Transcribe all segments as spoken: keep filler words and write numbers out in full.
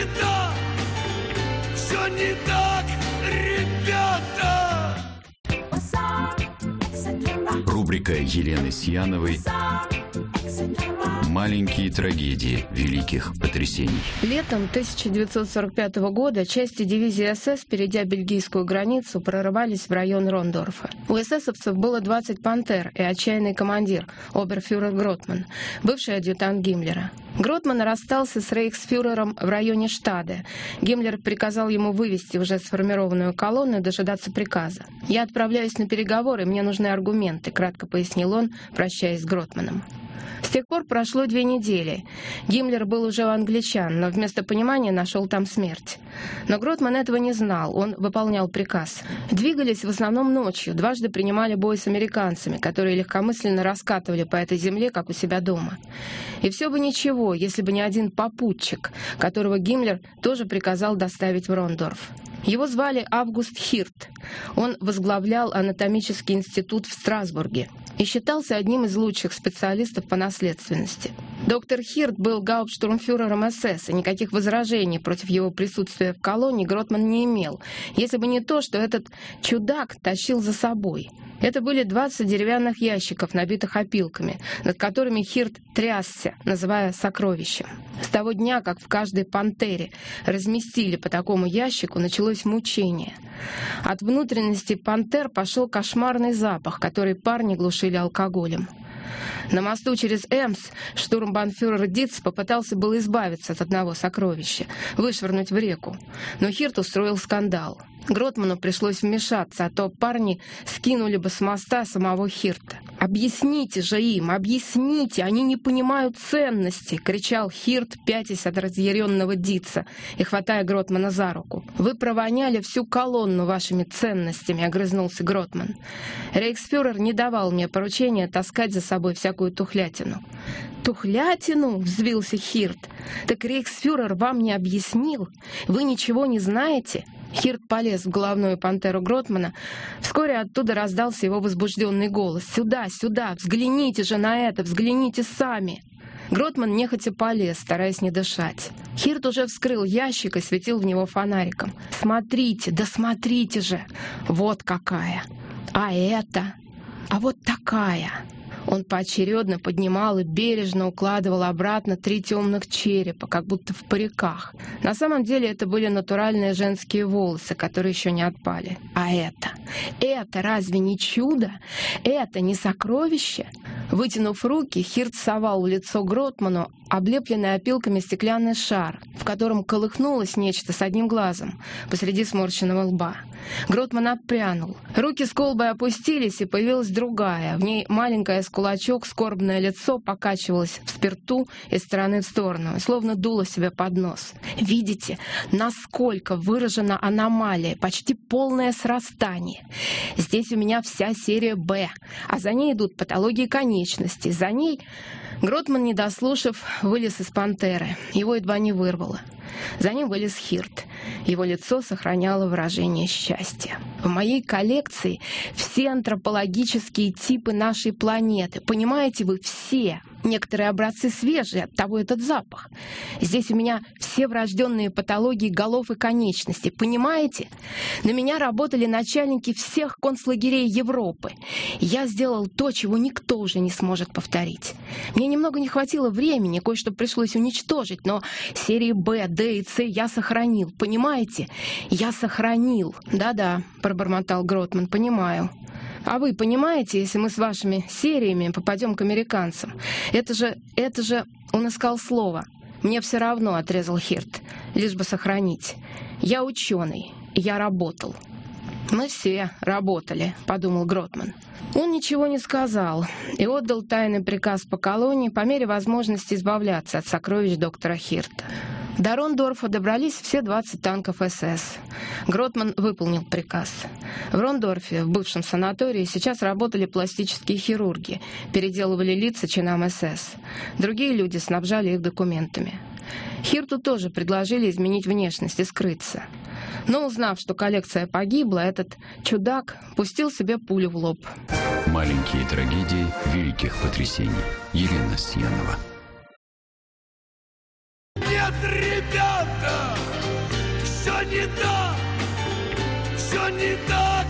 не так, все не так, ребята. Рубрика Елены Сьяновой «Маленькие трагедии великих потрясений». Летом тысяча девятьсот сорок пятого года части дивизии СС, перейдя бельгийскую границу, прорывались в район Рондорфа. У эсэсовцев было двадцать «Пантер» и отчаянный командир, оберфюрер Гротман, бывший адъютант Гиммлера. Гротман расстался с рейхсфюрером в районе Штаде. Гиммлер приказал ему вывести уже сформированную колонну и дожидаться приказа. «Я отправляюсь на переговоры, мне нужны аргументы», — кратко пояснил он, прощаясь с Гротманом. С тех пор прошло две недели. Гиммлер был уже у англичан, но вместо понимания нашел там смерть. Но Гротман этого не знал, он выполнял приказ. Двигались в основном ночью, дважды принимали бой с американцами, которые легкомысленно раскатывали по этой земле, как у себя дома. И все бы ничего, если бы не один попутчик, которого Гиммлер тоже приказал доставить в Рондорф. Его звали Август Хирт. Он возглавлял анатомический институт в Страсбурге и считался одним из лучших специалистов по наследственности. Доктор Хирт был гауптштурмфюрером СС, и никаких возражений против его присутствия в колонии Гротман не имел, если бы не то, что этот чудак тащил за собой. Это были двадцать деревянных ящиков, набитых опилками, над которыми Хирт трясся, называя сокровищем. С того дня, как в каждой «Пантере» разместили по такому ящику, началось мучение. От внутренности «Пантер» пошел кошмарный запах, который парни глушили алкоголем. На мосту через Эмс штурмбанфюрер Диц попытался было избавиться от одного сокровища, вышвырнуть в реку, но Хирт устроил скандал. Гротману пришлось вмешаться, а то парни скинули бы с моста самого Хирта. «Объясните же им, объясните, они не понимают ценности!» — кричал Хирт, пятясь от разъяренного Дица и хватая Гротмана за руку. «Вы провоняли всю колонну вашими ценностями!» — огрызнулся Гротман. «Рейхсфюрер не давал мне поручения таскать за собой всякую тухлятину». «Тухлятину?» — взвился Хирт. «Так рейхсфюрер вам не объяснил? Вы ничего не знаете?» Хирт полез в головную «Пантеру» Гротмана. Вскоре оттуда раздался его возбужденный голос. «Сюда, сюда! Взгляните же на это! Взгляните сами!» Гротман нехотя полез, стараясь не дышать. Хирт уже вскрыл ящик и светил в него фонариком. «Смотрите, да смотрите же! Вот какая! А это! А вот такая!» Он поочередно поднимал и бережно укладывал обратно три темных черепа, как будто в париках. На самом деле это были натуральные женские волосы, которые еще не отпали. А это? Это разве не чудо? Это не сокровище? Вытянув руки, Хирт совал в лицо Гротману облепленный опилками стеклянный шар, в котором колыхнулось нечто с одним глазом посреди сморщенного лба. Гротман отпрянул. Руки с колбой опустились, и появилась другая. В ней маленькое с кулачок скорбное лицо покачивалось в спирту из стороны в сторону, словно дуло себе под нос. Видите, насколько выражена аномалия, почти полное срастание. Здесь у меня вся серия «Б», а за ней идут патологии конечностей. За ней... Гротман, не дослушав, вылез из «Пантеры». Его едва не вырвало. За ним вылез Хирт. Его лицо сохраняло выражение счастья. В моей коллекции все антропологические типы нашей планеты. Понимаете вы, все. Некоторые образцы свежие, оттого этот запах. Здесь у меня все врожденные патологии голов и конечностей. Понимаете? На меня работали начальники всех концлагерей Европы. Я сделал то, чего никто уже не сможет повторить. Мне немного не хватило времени, кое-что пришлось уничтожить, но серии Б, Д и С я сохранил. Понимаете? Я сохранил. Да-да, пробормотал Гротман, понимаю. А вы понимаете, если мы с вашими сериями попадем к американцам? Это же, это же... Он искал слово. Мне все равно, отрезал Хирт, лишь бы сохранить. Я ученый, я работал. Мы все работали, подумал Гротман. Он ничего не сказал и отдал тайный приказ по колонии по мере возможности избавляться от сокровищ доктора Хирта. До Рондорфа добрались все двадцать танков СС. Гротман выполнил приказ. В Рондорфе, в бывшем санатории, сейчас работали пластические хирурги, переделывали лица чинам СС. Другие люди снабжали их документами. Хирту тоже предложили изменить внешность и скрыться. Но, узнав, что коллекция погибла, этот чудак пустил себе пулю в лоб. Маленькие трагедии великих потрясений. Елена Сьянова. Нет, ребята! не так, все не так,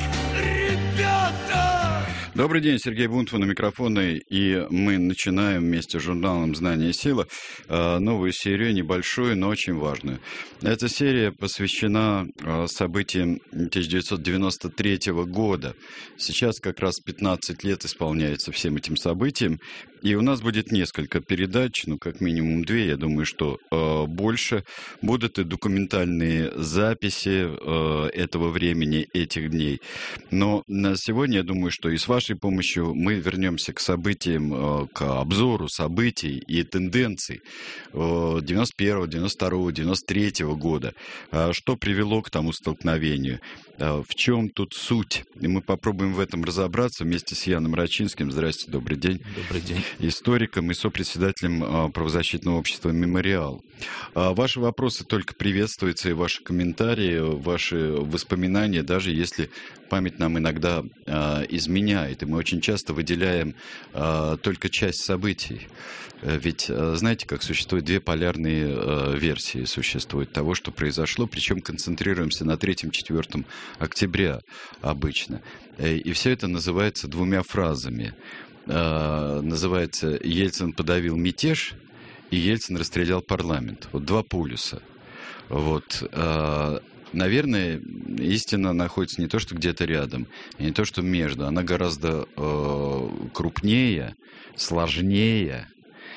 ребята. Добрый день, Сергей Бунтман на микрофоне, и мы начинаем вместе с журналом «Знание и сила» новую серию, небольшую, но очень важную. Эта серия посвящена событиям тысяча девятьсот девяносто третьего года. Сейчас как раз пятнадцать лет исполняется всем этим событиям, и у нас будет несколько передач, ну, как минимум две, я думаю, что э, больше. Будут и документальные записи э, этого времени, этих дней. Но на сегодня, я думаю, что и с вашей помощью мы вернемся к событиям, э, к обзору событий и тенденций э, девяносто первого, девяносто второго, девяносто третьего года. Э, что привело к тому столкновению? Э, в чем тут суть? И мы попробуем в этом разобраться вместе с Яном Рачинским. Здравствуйте, добрый день. Добрый день. Историком и сопредседателем правозащитного общества «Мемориал». Ваши вопросы только приветствуются, и ваши комментарии, ваши воспоминания, даже если память нам иногда изменяет. И мы очень часто выделяем только часть событий. Ведь знаете, как существует две полярные версии существует того, что произошло, причем концентрируемся на третьем-четвёртом октября обычно. И все это называется двумя фразами. Называется «Ельцин подавил мятеж» и «Ельцин расстрелял парламент». Вот два полюса. Вот. Наверное, истина находится не то, что где-то рядом, и не то, что между. Она гораздо крупнее, сложнее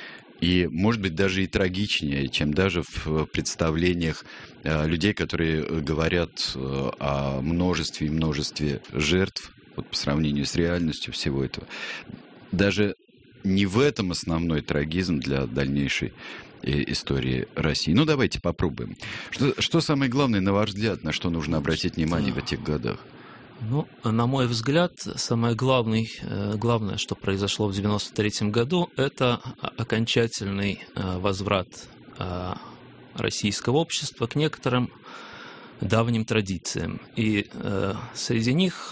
и, может быть, даже и трагичнее, чем даже в представлениях людей, которые говорят о множестве и множестве жертв, вот по сравнению с реальностью всего этого. Даже не в этом основной трагизм для дальнейшей истории России. Ну, давайте попробуем. Что, что самое главное, на ваш взгляд, на что нужно обратить внимание в этих годах? Ну, на мой взгляд, самое главное, главное, что произошло в девяносто третьем году, это окончательный возврат российского общества к некоторым давним традициям. И среди них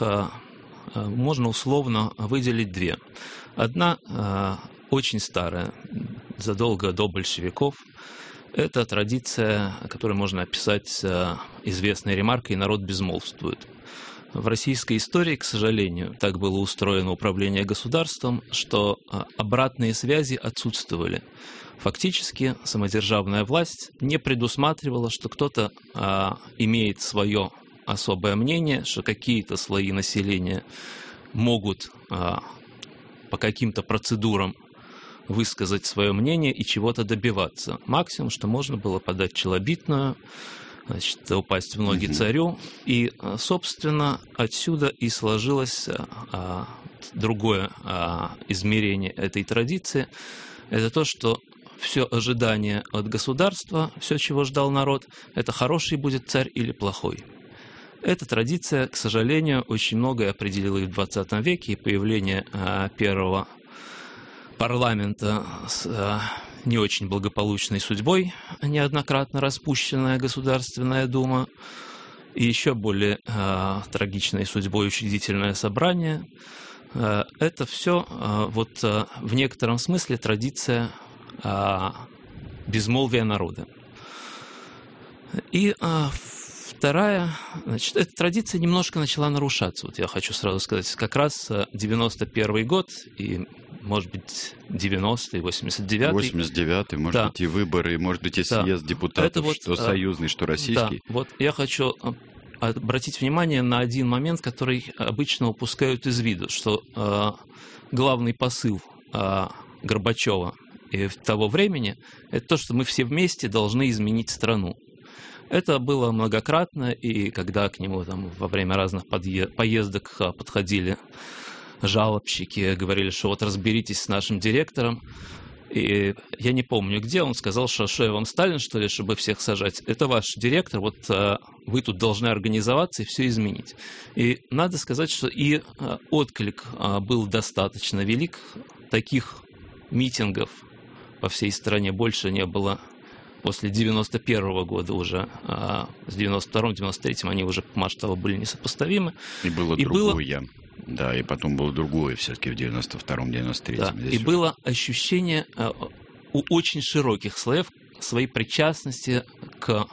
можно условно выделить две. Одна э, очень старая, задолго до большевиков. Это традиция, которую можно описать э, известной ремаркой «народ безмолвствует». В российской истории, к сожалению, так было устроено управление государством, что э, обратные связи отсутствовали. Фактически самодержавная власть не предусматривала, что кто-то э, имеет свое особое мнение, что какие-то слои населения могут а, по каким-то процедурам высказать свое мнение и чего-то добиваться. Максимум, что можно было подать челобитную, значит, упасть в ноги царю. И, собственно, отсюда и сложилось а, другое а, измерение этой традиции. Это то, что все ожидание от государства, все, чего ждал народ, это хороший будет царь или плохой. Эта традиция, к сожалению, очень многое определила и в двадцатом веке, и появление а, первого парламента с а, не очень благополучной судьбой, неоднократно распущенная Государственная Дума, и еще более а, трагичной судьбой Учредительное собрание. А, это все а, вот а, в некотором смысле традиция а, безмолвия народа. И а, Вторая, значит, эта традиция немножко начала нарушаться. Вот я хочу сразу сказать, как раз девяносто первый год и, может быть, девяностый, восемьдесят девятый. восемьдесят девятый, может да. быть, и выборы, может быть, и съезд да. депутатов, вот, что союзный, что российский. Да, вот я хочу обратить внимание на один момент, который обычно упускают из виду, что э, главный посыл э, Горбачева и того времени – это то, что мы все вместе должны изменить страну. Это было многократно, и когда к нему там, во время разных подъe- поездок подходили жалобщики, говорили, что вот разберитесь с нашим директором, и я не помню где, он сказал, что что я вам Сталин, что ли, чтобы всех сажать? Это ваш директор, вот а, вы тут должны организоваться и все изменить. И надо сказать, что и а, отклик а, был достаточно велик, таких митингов по всей стране больше не было. После девяносто первого года уже, а с девяносто второго — девяносто третьем они уже по масштабу были несопоставимы. И было и другое. Было... Да, и потом было другое все-таки в девяносто втором — девяносто третьем. Да, и уже... было ощущение у очень широких слоев своей причастности к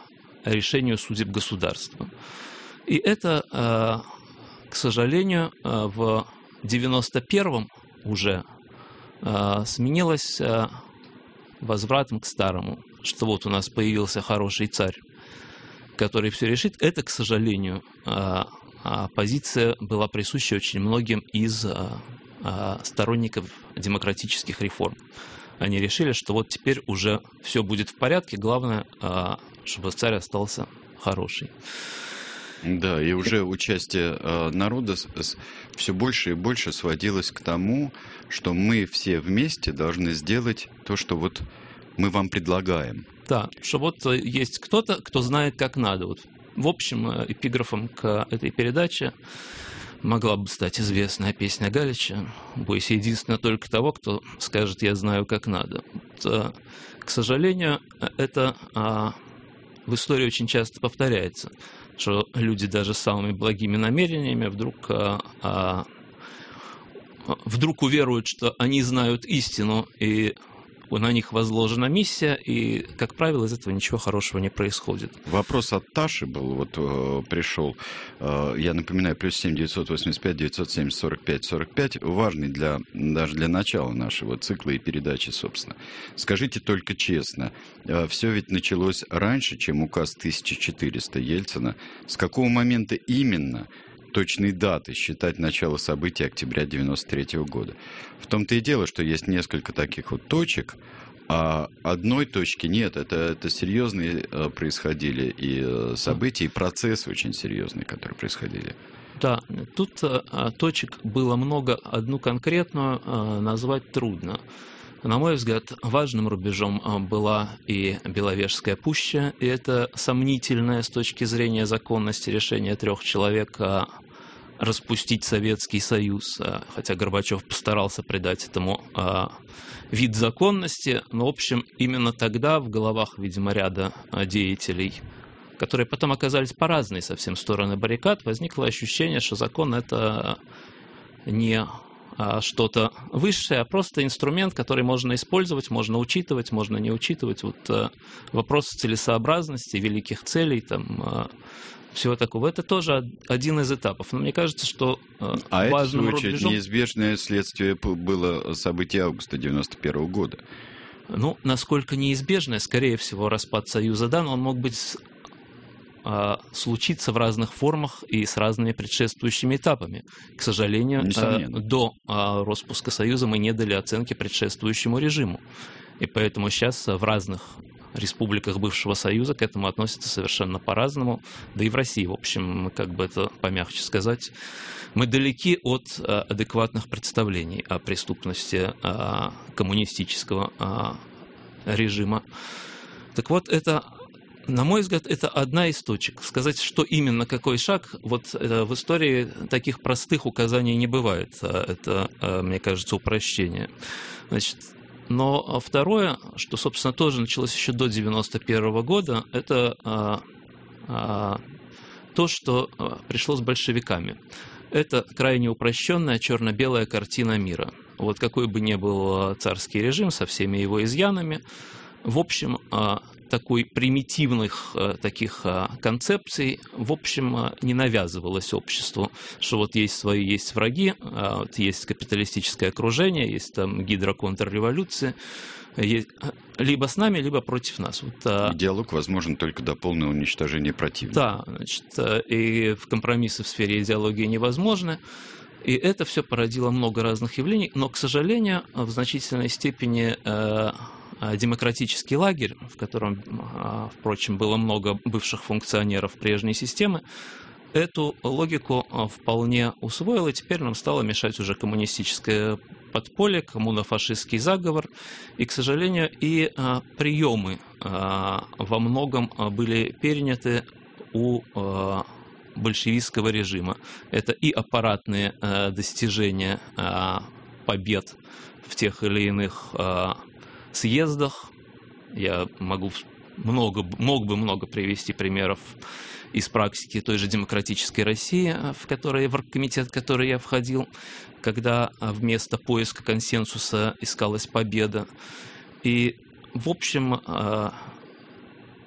решению судеб государства. И это, к сожалению, в девяносто первом уже сменилось возвратом к старому, что вот у нас появился хороший царь, который все решит. Это, к сожалению, позиция была присуща очень многим из сторонников демократических реформ. Они решили, что вот теперь уже все будет в порядке, главное, чтобы царь остался хороший. Да, и уже участие народа все больше и больше сводилось к тому, что мы все вместе должны сделать то, что вот мы вам предлагаем. Да, что вот есть кто-то, кто знает, как надо. Вот, в общем, эпиграфом к этой передаче могла бы стать известная песня Галича «Бойся единственно только того, кто скажет, я знаю, как надо». Вот, к сожалению, это в истории очень часто повторяется, что люди даже с самыми благими намерениями вдруг, вдруг уверуют, что они знают истину, и на них возложена миссия, и, как правило, из этого ничего хорошего не происходит. Вопрос от Таши был, вот э, пришел, э, я напоминаю, плюс семь девятьсот восемьдесят пять девятьсот семьдесят сорок пять сорок пять, важный для, даже для начала нашего цикла и передачи, собственно. Скажите только честно, э, все ведь началось раньше, чем указ тысяча четыреста Ельцина. С какого момента именно точной даты считать начало событий октября девяносто третьего года? В том-то и дело, что есть несколько таких вот точек, а одной точки нет. Это, это серьезные происходили и события, и процессы очень серьезные, которые происходили. Да, тут а, точек было много, одну конкретную а, назвать трудно. На мой взгляд, важным рубежом была и Беловежская пуща, и это сомнительное с точки зрения законности решение трех человек распустить Советский Союз, хотя Горбачев постарался придать этому вид законности, но, в общем, именно тогда в головах, видимо, ряда деятелей, которые потом оказались по разные совсем стороны баррикад, возникло ощущение, что закон – это не что-то высшее, а просто инструмент, который можно использовать, можно учитывать, можно не учитывать. Вот э, вопрос целесообразности, великих целей, там, э, всего такого. Это тоже один из этапов. Но мне кажется, что э, а важным это, в свою очередь, рубежом... неизбежное следствие было событий августа девяносто первого года. Ну, насколько неизбежное, скорее всего, распад Союза, да, но он мог быть случиться в разных формах и с разными предшествующими этапами. К сожалению, Несомненно. До распуска Союза мы не дали оценки предшествующему режиму. И поэтому сейчас в разных республиках бывшего Союза к этому относятся совершенно по-разному. Да и в России, в общем, как бы это помягче сказать, мы далеки от адекватных представлений о преступности коммунистического режима. Так вот, это... На мой взгляд, это одна из точек. Сказать, что именно какой шаг, вот в истории таких простых указаний не бывает. Это, мне кажется, упрощение. Значит, но второе, что, собственно, тоже началось еще до девяносто первого года, это а, а, то, что пришло с большевиками. Это крайне упрощенная черно-белая картина мира. Вот какой бы ни был царский режим со всеми его изъянами, в общем, такой примитивных таких концепций, в общем, не навязывалось обществу, что вот есть свои, есть враги, вот есть капиталистическое окружение, есть там гидро-контрреволюция, либо с нами, либо против нас. Вот, диалог возможен только до полного уничтожения противника. Да, значит, и в компромиссы в сфере идеологии невозможны. И это все породило много разных явлений, но, к сожалению, в значительной степени демократический лагерь, в котором, впрочем, было много бывших функционеров прежней системы, эту логику вполне усвоил, и теперь нам стало мешать уже коммунистическое подполье, коммунофашистский заговор. И, к сожалению, и приемы во многом были переняты у большевистского режима. Это и аппаратные достижения побед в тех или иных съездах. Я могу много, мог бы много привести примеров из практики той же демократической России, в которой, в оргкомитет, в который я входил, когда вместо поиска консенсуса искалась победа. И, в общем,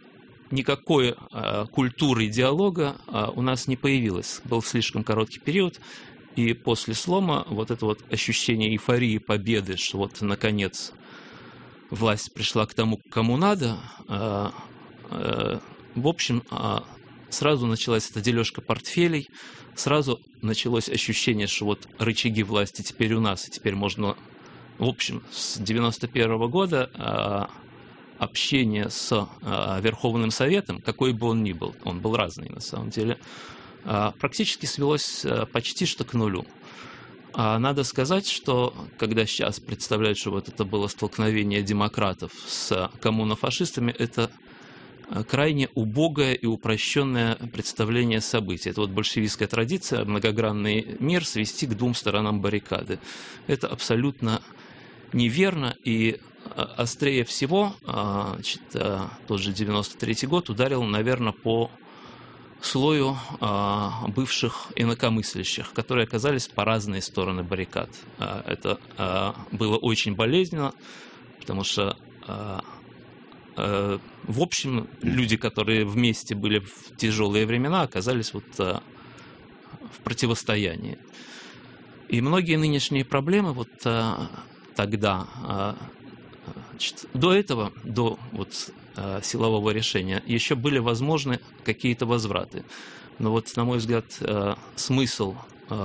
никакой э, культуры диалога э, у нас не появилось. Был слишком короткий период, и после слома вот это вот ощущение эйфории победы, что вот наконец власть пришла к тому, кому надо, э, э, в общем, э, сразу началась эта дележка портфелей, сразу началось ощущение, что вот рычаги власти теперь у нас, и теперь можно, в общем, с девяносто первого года э, общение с э, Верховным Советом, какой бы он ни был, он был разный на самом деле, э, практически свелось э, почти что к нулю. А надо сказать, что когда сейчас представляют, что вот это было столкновение демократов с коммунофашистами, это крайне убогое и упрощенное представление событий. Это вот большевистская традиция, многогранный мир свести к двум сторонам баррикады. Это абсолютно неверно, и острее всего, значит, тот же девяносто третий год ударил, наверное, по слою а, бывших инакомыслящих, которые оказались по разные стороны баррикад. А, это а, было очень болезненно, потому что, а, а, в общем, люди, которые вместе были в тяжелые времена, оказались вот а, в противостоянии. И многие нынешние проблемы вот а, тогда, а, значит, до этого, до вот силового решения, еще были возможны какие-то возвраты. Но вот, на мой взгляд, смысл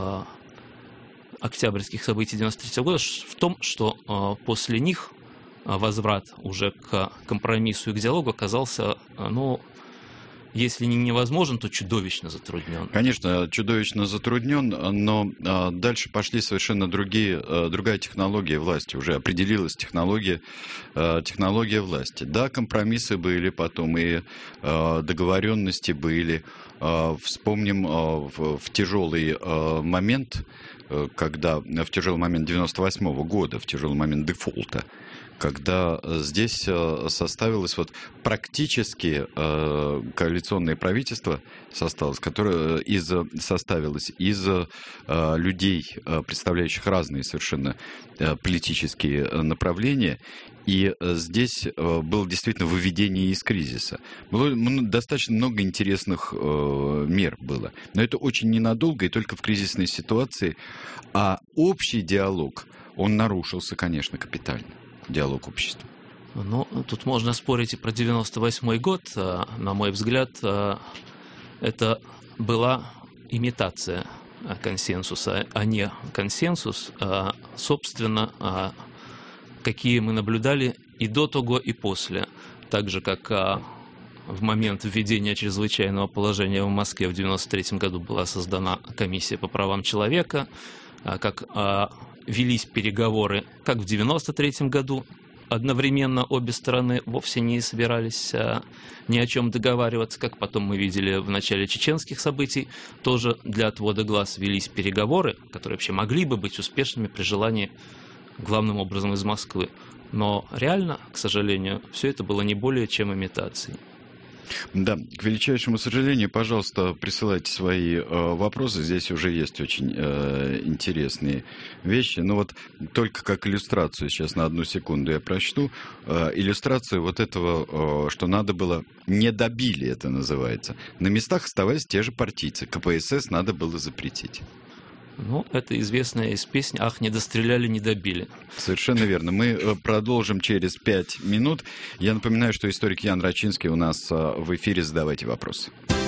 октябрьских событий девяносто третьего года в том, что после них возврат уже к компромиссу и к диалогу оказался, ну, если не невозможен, то чудовищно затруднен. Конечно, чудовищно затруднен, но а, дальше пошли совершенно другие, а, другая технология власти. Уже определилась технология, а, технология власти. Да, компромиссы были потом, и а, договоренности были. А, вспомним а, в, в тяжелый а, момент, когда в тяжелый момент девяносто восьмого года, в тяжелый момент дефолта, когда здесь составилось вот практически э, коалиционное правительство составилось, которое из, составилось из э, людей, представляющих разные совершенно э, политические направления, и здесь э, было действительно выведение из кризиса. Было достаточно много интересных э, мер было, но это очень ненадолго и только в кризисной ситуации, а общий диалог, он нарушился, конечно, капитально. Диалог общества. Ну, тут можно спорить и про девяносто восьмой год. На мой взгляд, это была имитация консенсуса, а не консенсус, собственно, какие мы наблюдали и до того, и после. Так же, как в момент введения чрезвычайного положения в Москве в девяносто третьем году была создана комиссия по правам человека, как велись переговоры, как в девяносто третьем году. Одновременно обе стороны вовсе не собирались а, ни о чем договариваться, как потом мы видели в начале чеченских событий. Тоже для отвода глаз велись переговоры, которые вообще могли бы быть успешными при желании, главным образом из Москвы. Но реально, к сожалению, все это было не более чем имитацией. Да, к величайшему сожалению, пожалуйста, присылайте свои э, вопросы. Здесь уже есть очень э, интересные вещи. Ну вот только как иллюстрацию, сейчас на одну секунду я прочту. Э, иллюстрацию вот этого, э, что надо было, не добили, это называется. На местах оставались те же партийцы. ка пэ эс эс надо было запретить. Ну, это известная из песни «Ах, не достреляли, не добили». Совершенно верно. Мы продолжим через пять минут. Я напоминаю, что историк Ян Рачинский у нас в эфире. Задавайте вопросы.